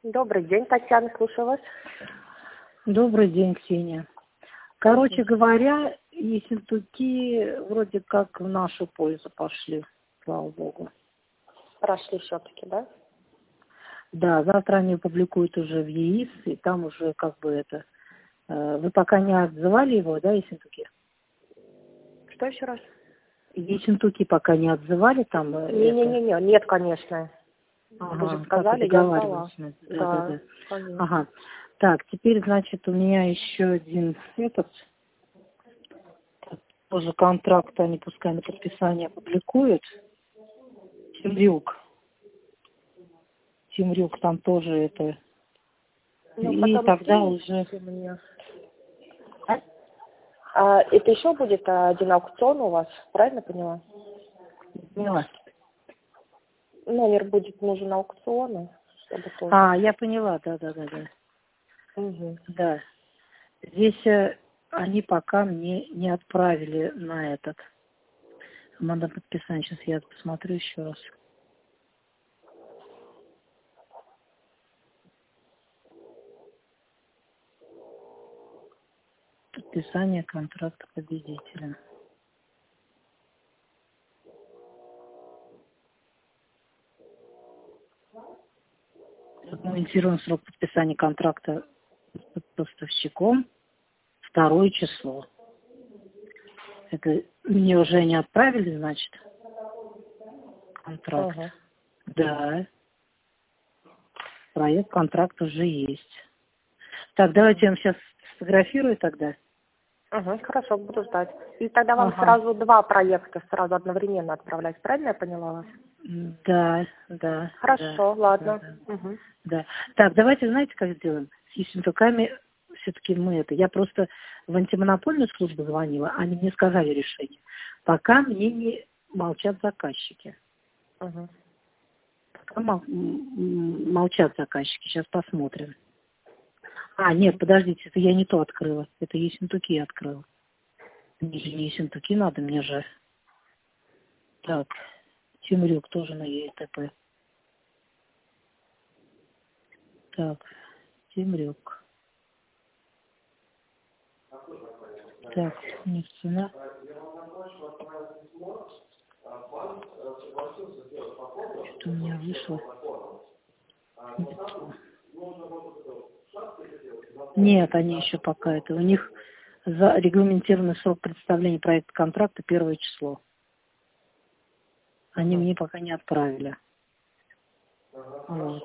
Добрый день, Татьяна, слушаю вас. Добрый день, Ксения. Короче говоря, ессентуки вроде как в нашу пользу пошли, слава богу. Прошли все-таки, да? Да, завтра они публикуют уже в ЕИС, и там уже как бы это... Вы пока не отзывали его, да, ессентуки? Что еще раз? Ессентуки пока не отзывали там это? Не, нет, конечно. Вы же сказали, я отдала. Да. Конечно. Ага. Так, теперь, значит, у меня еще один этот... Тоже контракт, они пускай на подписание публикуют. Темрюк там тоже это. Ну, И тогда уже... Мне. Это еще будет один аукцион у вас, правильно поняла? Поняла. Номер будет нужен аукциона, чтобы тоже. Я поняла, да. Угу. Да. Здесь они пока мне не отправили на этот. Надо подписание. Сейчас я посмотрю еще раз. Подписание контракта победителя. Документирован срок подписания контракта с поставщиком 2 число. Это мне уже не отправили, значит, контракт. Угу. Да. Проект контракта уже есть. Так, давайте я вам сейчас сфотографирую тогда. Угу, хорошо, буду ждать. И тогда вам сразу 2 проекта сразу одновременно отправлять, правильно я поняла вас? Да. Хорошо, ладно. Да. Угу. Да. Так, давайте, знаете, как сделаем? С ессентуками все-таки мы это... Я просто в антимонопольную службу звонила, они мне сказали решение. Пока мне не молчат заказчики. Угу. Пока молчат заказчики. Сейчас посмотрим. Нет, подождите, это я не то открыла. Это ессентуки я открыла. Мне же не ессентуки надо, мне же... Так, Темрюк тоже на ЕТП. Так, Темрюк. Так, нефтяна. Что у меня вышло? Нет, они еще пока это. У них регламентированный срок представления проекта контракта 1 число. Они мне пока не отправили. Вот.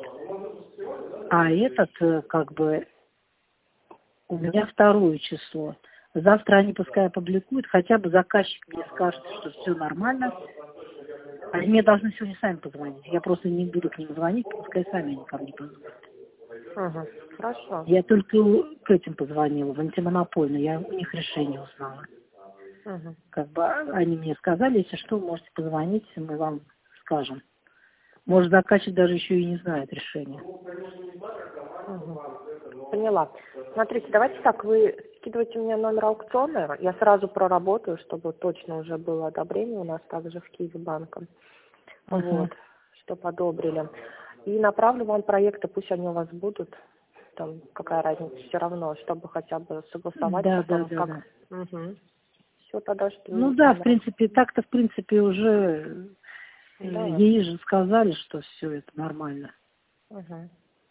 Этот, как бы, у меня 2 число. Завтра они пускай опубликуют, хотя бы заказчик мне скажет, что все нормально. Они мне должны сегодня сами позвонить. Я просто не буду к ним звонить, пускай сами они ко мне позвонят. Угу. Хорошо. Я только к этим позвонила, в антимонопольную. Я у них решение узнала. Угу. Как бы они мне сказали, если что, можете позвонить, мы вам скажем. Может, заказчик даже еще и не знает решения. Угу. Поняла. Смотрите, давайте так, вы скидываете мне номер аукциона, я сразу проработаю, чтобы точно уже было одобрение у нас также в Киеве банком. Вот, чтобы одобрили. И направлю вам проекты, пусть они у вас будут. Там какая разница, все равно, чтобы хотя бы согласовать потом, как. Угу. Все, тогда что. Ну да, в принципе, так-то, в принципе, уже ей же сказали, что все это нормально. Угу.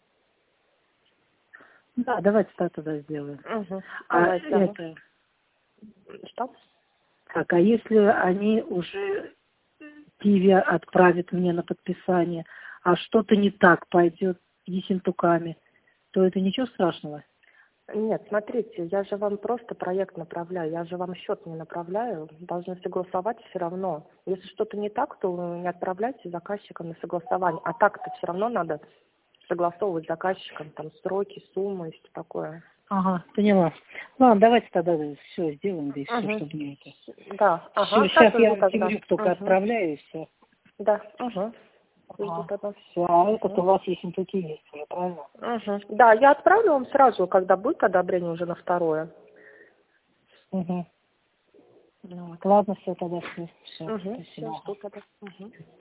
Да, давайте так тогда сделаем. Угу. Это... Что? Так, а если они уже Киеве отправят мне на подписание, а что-то не так пойдет ессентуками, то это ничего страшного? Нет, смотрите, я же вам просто проект направляю, я же вам счет не направляю, должны согласовать все равно. Если что-то не так, то вы не отправляйте заказчикам на согласование. А так-то все равно надо согласовывать с заказчиком, там, сроки, суммы и все такое. Ага, поняла. Ладно, давайте тогда все сделаем здесь, все, чтобы не это. Да, Все, сейчас я вам Темрюк только отправляю, и все. Да, Все, а этот у вас ессентуки есть уже, правильно? Да, я отправлю вам сразу, когда будет одобрение уже на 2. Угу. Ладно, все, тогда все. Все, жду тогда.